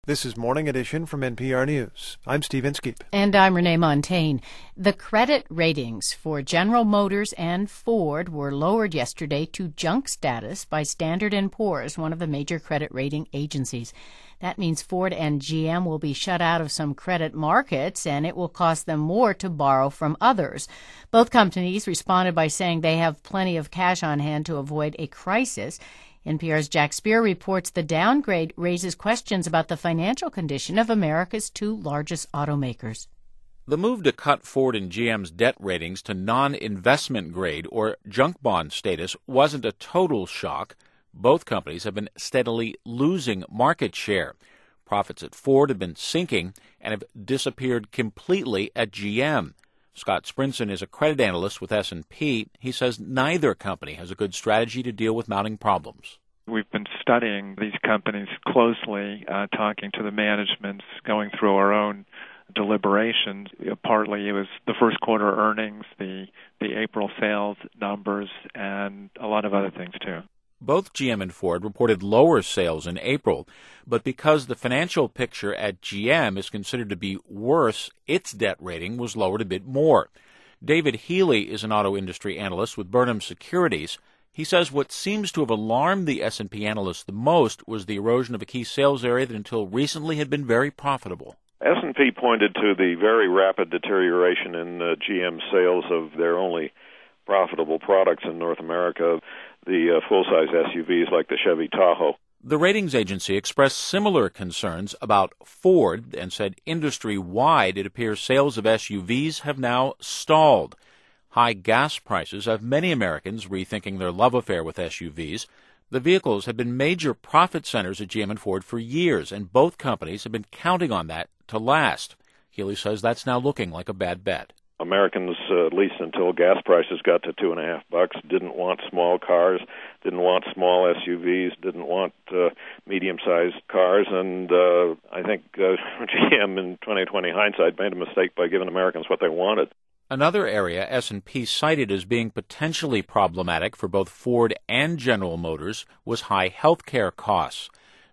This is Morning Edition from NPR News. I'm Steve Inskeep. And I'm Renee Montaigne. The credit ratings for General Motors and Ford were lowered yesterday to junk status by Standard & Poor's, one of the major credit rating agencies. That means Ford and GM will be shut out of some credit markets, and it will cost them more to borrow from others. Both companies responded by saying they have plenty of cash on hand to avoid a crisis. NPR's Jack Speer reports the downgrade raises questions about the financial condition of America's two largest automakers. The move to cut Ford and GM's debt ratings to non-investment grade or junk bond status wasn't a total shock. Both companies have been steadily losing market share. Profits at Ford have been sinking and have disappeared completely at GM. Scott Sprinson is a credit analyst with S&P. He says neither company has a good strategy to deal with mounting problems. We've been studying these companies closely, talking to the managements, going through our own deliberations. Partly it was the first quarter earnings, the April sales numbers, and a lot of other things too. Both GM and Ford reported lower sales in April, but because the financial picture at GM is considered to be worse, its debt rating was lowered a bit more. David Healy is an auto industry analyst with Burnham Securities. He says what seems to have alarmed the S&P analysts the most was the erosion of a key sales area that until recently had been very profitable. S&P pointed to the very rapid deterioration in GM sales of their only profitable products in North America, the full-size SUVs like the Chevy Tahoe. The ratings agency expressed similar concerns about Ford and said industry-wide it appears sales of SUVs have now stalled. High gas prices have many Americans rethinking their love affair with SUVs. The vehicles have been major profit centers at GM and Ford for years, and both companies have been counting on that to last. Healy says that's now looking like a bad bet. Americans, at least until gas prices got to $2.50, didn't want small cars, didn't want small SUVs, didn't want medium-sized cars, and I think GM in 2020 hindsight made a mistake by giving Americans what they wanted. Another area S&P cited as being potentially problematic for both Ford and General Motors was high health care costs.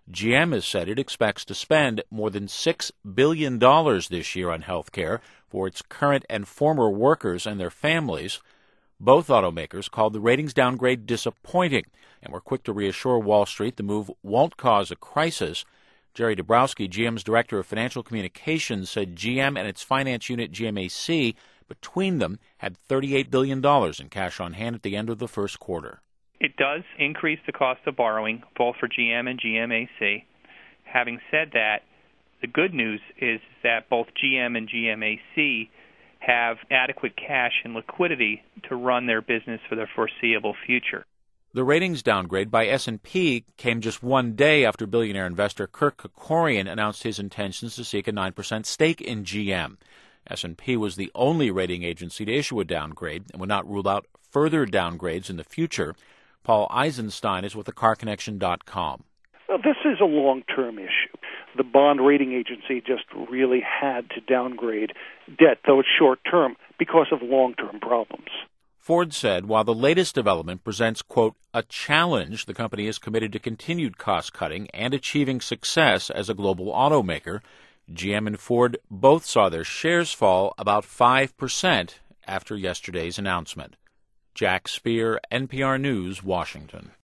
GM has said it expects to spend more than $6 billion this year on health care for its current and former workers and their families. Both automakers called the ratings downgrade disappointing and were quick to reassure Wall Street the move won't cause a crisis. Jerry Dabrowski, GM's director of financial communications, said GM and its finance unit GMAC, between them, had $38 billion in cash on hand at the end of the first quarter. It does increase the cost of borrowing, both for GM and GMAC. Having said that, the good news is that both GM and GMAC have adequate cash and liquidity to run their business for the foreseeable future. The ratings downgrade by S&P came just one day after billionaire investor Kirk Kerkorian announced his intentions to seek a 9% stake in GM. S&P was the only rating agency to issue a downgrade and would not rule out further downgrades in the future. Paul Eisenstein is with thecarconnection.com. Well, this is a long-term issue. The bond rating agency just really had to downgrade debt, though it's short-term, because of long-term problems. Ford said while the latest development presents, quote, a challenge, the company is committed to continued cost-cutting and achieving success as a global automaker. GM and Ford both saw their shares fall about 5% after yesterday's announcement. Jack Speer, NPR News, Washington.